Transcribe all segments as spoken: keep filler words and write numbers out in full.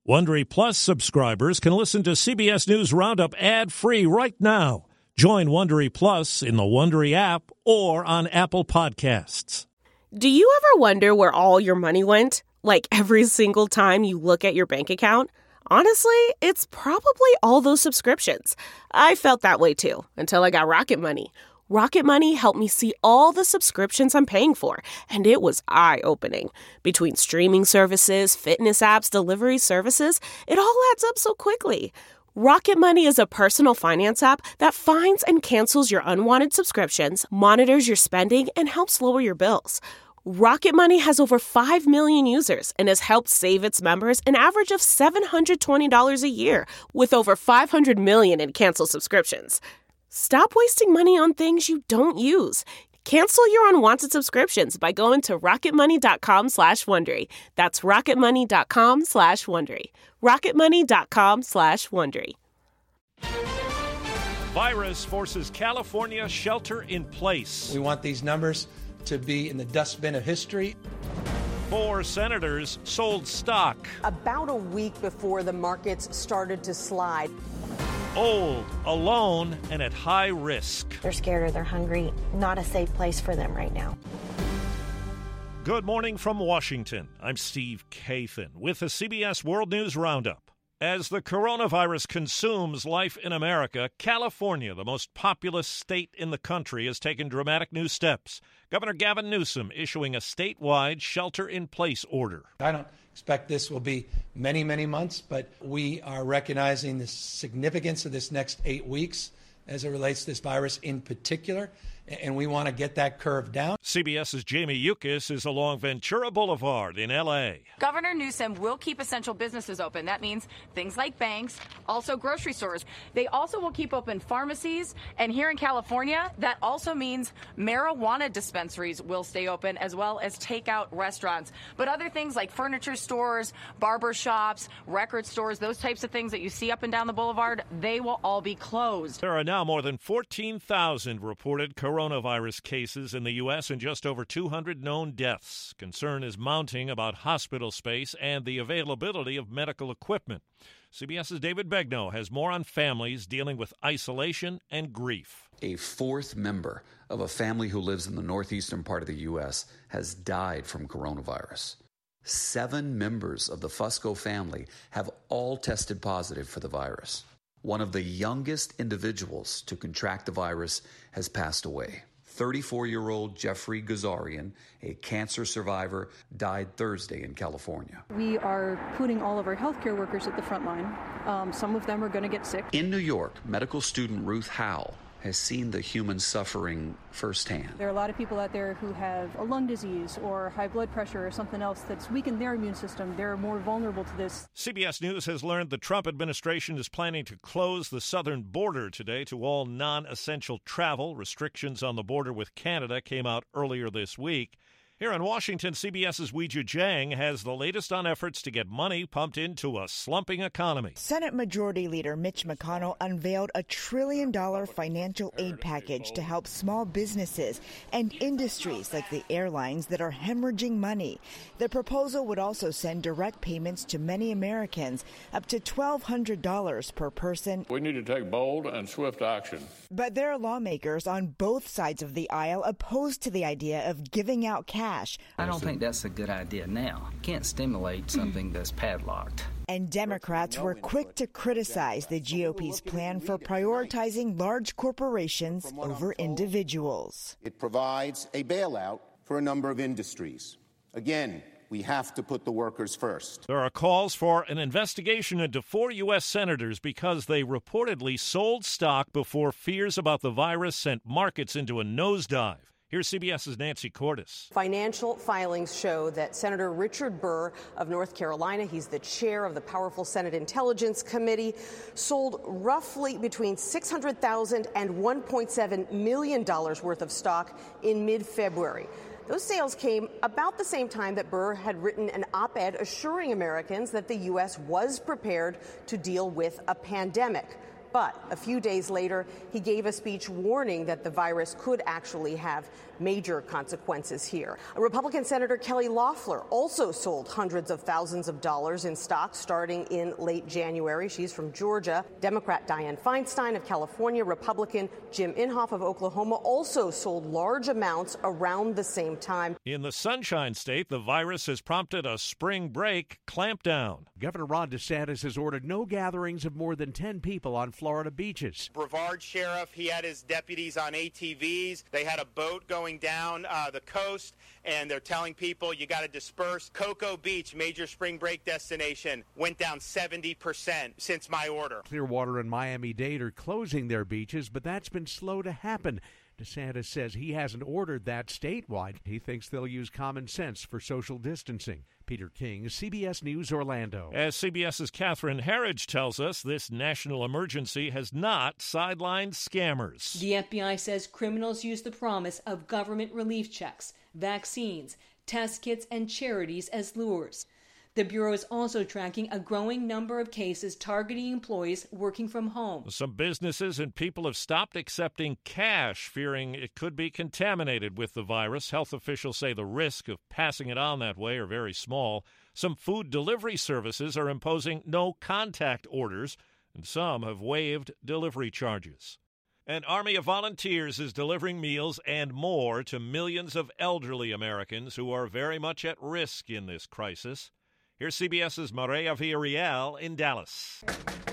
Wondery Plus subscribers can listen to C B S News Roundup ad-free right now. Join Wondery Plus in the Wondery app or on Apple Podcasts. Do you ever wonder where all your money went? Like every single time you look at your bank account? Honestly, it's probably all those subscriptions. I felt that way too, until I got Rocket Money. Rocket Money helped me see all the subscriptions I'm paying for, and it was eye-opening. Between streaming services, fitness apps, delivery services, it all adds up so quickly. Rocket Money is a personal finance app that finds and cancels your unwanted subscriptions, monitors your spending, and helps lower your bills. Rocket Money has over five million users and has helped save its members an average of seven hundred twenty dollars a year, with over five hundred million in canceled subscriptions. Stop wasting money on things you don't use. Cancel your unwanted subscriptions by going to rocketmoney.com slash Wondery. That's rocketmoney.com slash Wondery. rocketmoney.com slash Wondery. Virus forces California shelter in place. We want these numbers to be in the dustbin of history. Four senators sold stock. About a week before the markets started to slide. Old, alone, and at high risk. They're scared or they're hungry. Not a safe place for them right now. Good morning from Washington. I'm Steve Kathan with a C B S World News Roundup. As the coronavirus consumes life in America, California, the most populous state in the country, has taken dramatic new steps. Governor Gavin Newsom issuing a statewide shelter-in-place order. I don't expect this will be many, many months, but we are recognizing the significance of this next eight weeks as it relates to this virus in particular, and we want to get that curve down. CBS's Jamie Yuccas is along Ventura Boulevard in L A. Governor Newsom will keep essential businesses open. That means things like banks, also grocery stores. They also will keep open pharmacies. And here in California, that also means marijuana dispensaries will stay open, as well as takeout restaurants. But other things like furniture stores, barber shops, record stores, those types of things that you see up and down the boulevard, they will all be closed. There are now more than fourteen thousand reported coronavirus cases in the U S and just over two hundred known deaths. Concern is mounting about hospital space and the availability of medical equipment. CBS's David Begnaud has more on families dealing with isolation and grief. A fourth member of a family who lives in the northeastern part of the U S has died from coronavirus. Seven members of the Fusco family have all tested positive for the virus. One of the youngest individuals to contract the virus has passed away. thirty-four-year-old Jeffrey Gazarian, a cancer survivor, died Thursday in California. We are putting all of our healthcare workers at the front line. Um, some of them are going to get sick. In New York, medical student Ruth Howell has seen the human suffering firsthand. There are a lot of people out there who have a lung disease or high blood pressure or something else that's weakened their immune system. They're more vulnerable to this. C B S News has learned the Trump administration is planning to close the southern border today to all non-essential travel. Restrictions on the border with Canada came out earlier this week. Here in Washington, CBS's Weijia Jiang has the latest on efforts to get money pumped into a slumping economy. Senate Majority Leader Mitch McConnell unveiled a trillion dollar financial aid package to help small businesses and industries like the airlines that are hemorrhaging money. The proposal would also send direct payments to many Americans, up to twelve hundred dollars per person. We need to take bold and swift action. But there are lawmakers on both sides of the aisle opposed to the idea of giving out cash. I don't think that's a good idea now. You can't stimulate something that's padlocked. And Democrats were quick to criticize the G O P's plan for prioritizing large corporations over individuals. It provides a bailout for a number of industries. Again, we have to put the workers first. There are calls for an investigation into four U S senators because they reportedly sold stock before fears about the virus sent markets into a nosedive. Here's CBS's Nancy Cordes. Financial filings show that Senator Richard Burr of North Carolina, he's the chair of the powerful Senate Intelligence Committee, sold roughly between six hundred thousand dollars and one point seven million dollars worth of stock in mid-February. Those sales came about the same time that Burr had written an op-ed assuring Americans that the U S was prepared to deal with a pandemic. But a few days later, he gave a speech warning that the virus could actually have major consequences here. Republican Senator Kelly Loeffler also sold hundreds of thousands of dollars in stocks starting in late January. She's from Georgia. Democrat Dianne Feinstein of California, Republican Jim Inhofe of Oklahoma also sold large amounts around the same time. In the Sunshine State, the virus has prompted a spring break clampdown. Governor Ron DeSantis has ordered no gatherings of more than ten people on Florida beaches. Brevard Sheriff, he had his deputies on A T Vs. They had a boat going down uh, the coast, and they're telling people you got to disperse. Cocoa Beach, major spring break destination, went down seventy percent since my order. Clearwater and Miami-Dade are closing their beaches, but that's been slow to happen. DeSantis says he hasn't ordered that statewide. He thinks they'll use common sense for social distancing. Peter King, C B S News, Orlando. As CBS's Catherine Herridge tells us, this national emergency has not sidelined scammers. The F B I says criminals use the promise of government relief checks, vaccines, test kits, and charities as lures. The Bureau is also tracking a growing number of cases targeting employees working from home. Some businesses and people have stopped accepting cash, fearing it could be contaminated with the virus. Health officials say the risk of passing it on that way are very small. Some food delivery services are imposing no contact orders, and some have waived delivery charges. An army of volunteers is delivering meals and more to millions of elderly Americans who are very much at risk in this crisis. Here's CBS's Maria Villarreal in Dallas.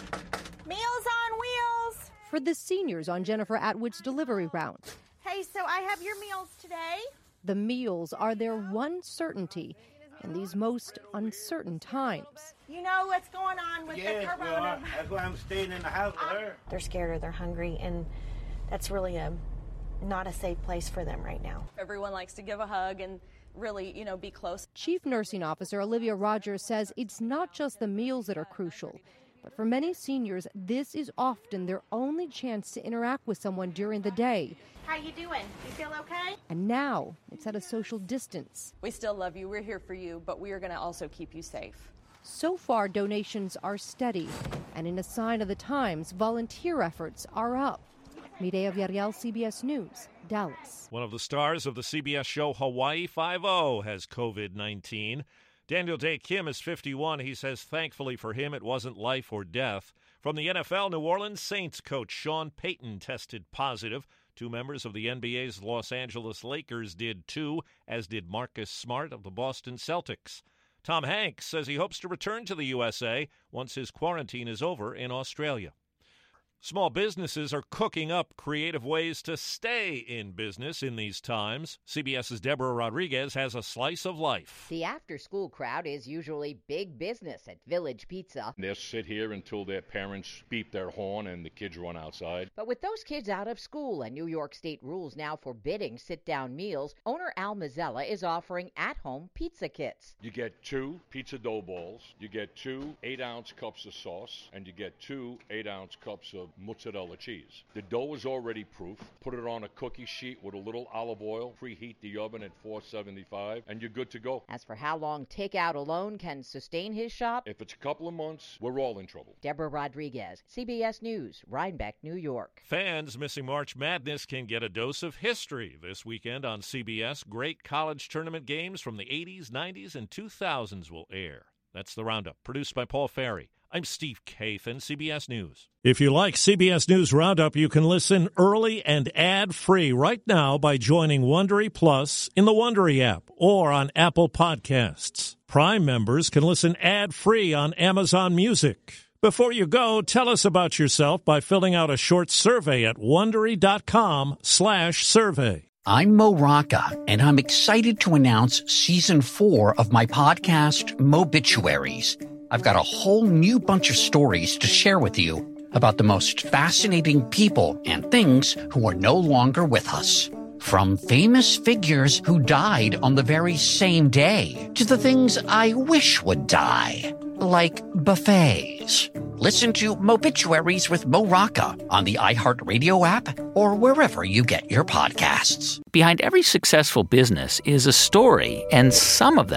Meals on Wheels. For the seniors on Jennifer Atwood's delivery round. Hey, so I have your meals today. The meals are their one certainty in these most uncertain times. You know what's going on with yes, the corona. We are. That's why I'm staying in the house with her. They're scared or they're hungry, and that's really a not a safe place for them right now. Everyone likes to give a hug and really, you know, be close. Chief Nursing Officer Olivia Rogers says it's not just the meals that are crucial, but for many seniors, this is often their only chance to interact with someone during the day. How you doing? You feel okay? And now it's at a social distance. We still love you. We're here for you, but we are going to also keep you safe. So far, donations are steady, and in a sign of the times, volunteer efforts are up. Mireya Villarreal, C B S News, Dallas. One of the stars of the C B S show Hawaii Five-O has covid nineteen. Daniel Day Kim is fifty-one. He says thankfully for him it wasn't life or death. From the N F L, New Orleans Saints coach Sean Payton tested positive. Two members of the N B A's Los Angeles Lakers did too, as did Marcus Smart of the Boston Celtics. Tom Hanks says he hopes to return to the U S A once his quarantine is over in Australia. Small businesses are cooking up creative ways to stay in business in these times. CBS's Deborah Rodriguez has a slice of life. The after-school crowd is usually big business at Village Pizza. They'll sit here until their parents beep their horn and the kids run outside. But with those kids out of school and New York State rules now forbidding sit-down meals, owner Al Mazzella is offering at-home pizza kits. You get two pizza dough balls, you get two eight-ounce cups of sauce, and you get two eight-ounce cups of mozzarella cheese. The dough is already proof. Put it on a cookie sheet with a little olive oil. Preheat the oven at four seventy-five, and you're good to go. As for how long takeout alone can sustain his shop, if it's a couple of months, we're all in trouble. Deborah Rodriguez, C B S News, Rhinebeck, New York. Fans missing March Madness can get a dose of history this weekend on C B S. Great college tournament games from the eighties, nineties, and two thousands will air. That's the Roundup, produced by Paul Ferry. I'm Steve Kathan, C B S News. If you like C B S News Roundup, you can listen early and ad-free right now by joining Wondery Plus in the Wondery app or on Apple Podcasts. Prime members can listen ad-free on Amazon Music. Before you go, tell us about yourself by filling out a short survey at Wondery.com slash survey. I'm Mo Rocca, and I'm excited to announce season four of my podcast, Mobituaries. I've got a whole new bunch of stories to share with you about the most fascinating people and things who are no longer with us. From famous figures who died on the very same day to the things I wish would die, like buffets. Listen to Mobituaries with Mo Rocca on the iHeartRadio app or wherever you get your podcasts. Behind every successful business is a story, and some of them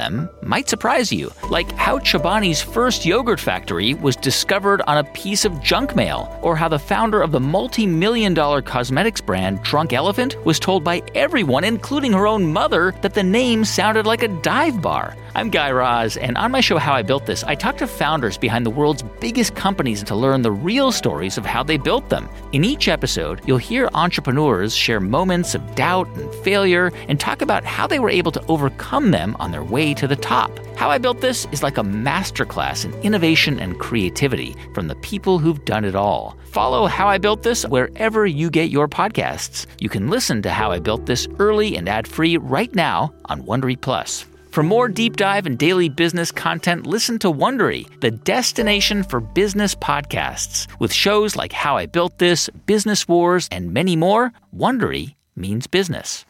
might surprise you, like how Chobani's first yogurt factory was discovered on a piece of junk mail, or how the founder of the multi-million dollar cosmetics brand Drunk Elephant was told by everyone, including her own mother, that the name sounded like a dive bar. I'm Guy Raz, and on my show How I Built This, I talk to founders behind the world's biggest companies to learn the real stories of how they built them. In each episode, you'll hear entrepreneurs share moments of doubt and failure and talk about how they were able to overcome them on their way to the top. How I Built This is like a masterclass in innovation and creativity from the people who've done it all. Follow How I Built This wherever you get your podcasts. You can listen to How I Built This early and ad-free right now on Wondery Plus. For more deep dive and daily business content, listen to Wondery, the destination for business podcasts. With shows like How I Built This, Business Wars, and many more, Wondery means business.